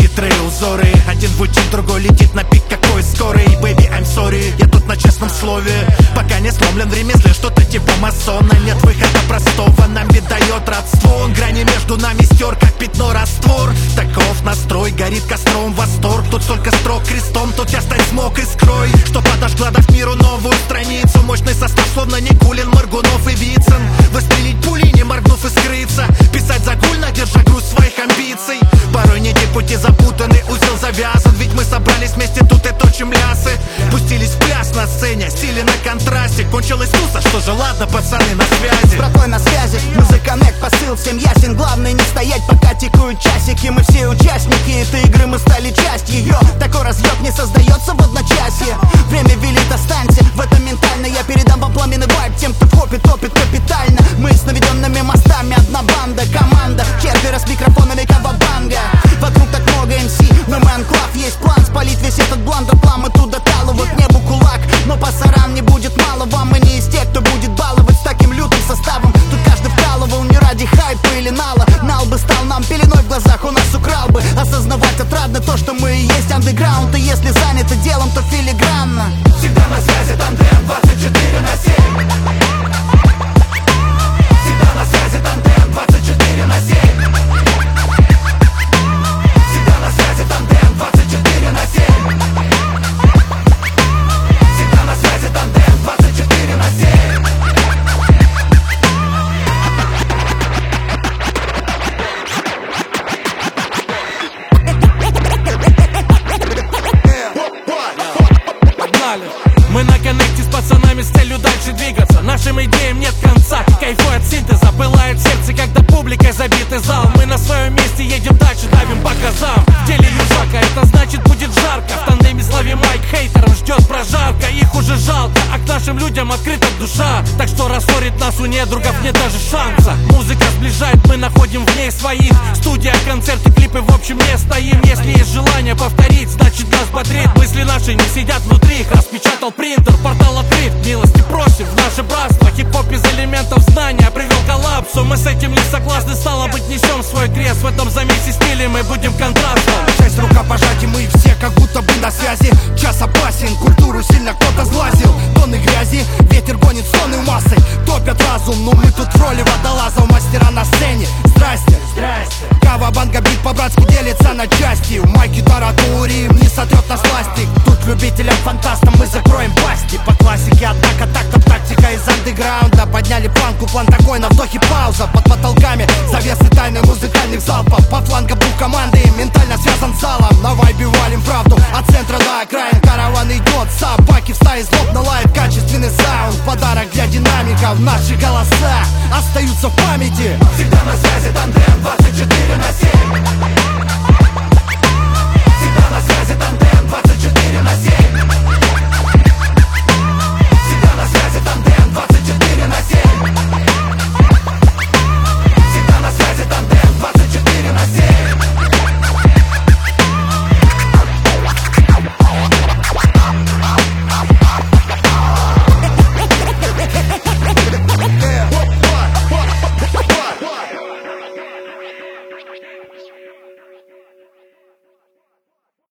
хитрые узоры. Один звучит, другой летит на пик, какой скорый. Baby, I'm sorry, я тут на честном слове. Пока не сломлен в ремесле, что-то типа масона. Нет выхода простого, нам ведь дает родство. Грани между нами стер, как пятно раствор. Таков настрой, горит костром восторг. Тут столько строк крестом, тут я стать смог и скрой. Что подожгла дав миру новую страницу. Мощный состав, словно Никулин, Моргунов и Вицин. Выстрелить пулей, не моргнув и скрыться. Писать загульно, держа груз своих амбиций. Порой не те пути запутаны, узел завязан. Ведь мы собрались вместе тут и точим лясы. Пустились в пляс на сцене, стили на контрасте. Кончилась туса, что же ладно, пацаны, на связи. С братой на связи, музыконнект, посыл всем ясен. Главное не стоять, пока тикают часики. Мы все участники этой игры, мы стали частью ее. Такой разъеб не создается в одночасье. Время велит, останься в этом ментально. Я передам вам пламенный вайб тем, кто копит, топит капитально. Мы с наведенными мостами, одна банда, команда. Четверо с микрофонами кавабанга. Вокруг так много МС, но мы анклав. Есть план спалить весь этот бландерплан. Мы туда талывают небу кулак, но пасаран не будет мало вам. Мы не из тех, кто будет баловать с таким лютым составом. Тут каждый вкалывал не ради хайпа или нала. Нал бы стал нам пеленой в глазах, у нас украл бы. Осознавать отрадно то, что мы и есть андеграунд. И если заняты делом, то филигранно. Всегда на связи тандем 24/7. Всегда на связи тандем 24/7. Всегда на связи тандем 24/7. Всегда на связи тандем 24/7. Мы на коннекте с пацанами с целью дальше двигаться. Нашим идеям нет конца. Кайфуй от синтеза, пылает сердце, когда публикой забитый зал. Мы на своем месте едем дальше, давим по газам. В деле южака, это значит будет жарко. В тандеме славе майк, хейтерам ждет прожарка. Их уже жалко, а к нашим людям открыта душа. Так что рассорить нас у недругов нет даже шанса. Музыка сближает, мы находим в ней своих. Студия, концерты, клипы, в общем не стоим. Если есть желание повторить, значит нас бодрит. Мысли наши не сидят внутри, их распечатал принтер, портал открыт. Милости просим в наше братство. Хип-хоп из элементов знания привел к коллапсу. Мы с этим не согласны, стало быть несем свой крест. В этом замесе стилей мы будем контрастом. Часть рукопожатий, мы все как будто бы на связи. Час опасен, культуру сильно кто-то сглазил. Тонны грязи, ветер гонит стоны массы. Топят разум, но мы тут в роли водолазов. Мастера на сцене, здрасте. Кавабанга бит по-братски делится на части. Майки таратурим, не сотрет нас пластик. Тут любителям фантастам мы закроем пасти. По классике атака, так-то тактика из андеграунда. Подняли планку, план такой, на вдохе пауза. Под потолками завесы тайны музыкальных залпов. По флангам был команды, ментально связан с залом. На вайбе валим правду, от центра до окраин. Караван идет, собаки в стае злобно лает. Качественный саунд, подарок для динамиков. Наши голоса остаются в памяти. Всегда на связи тандем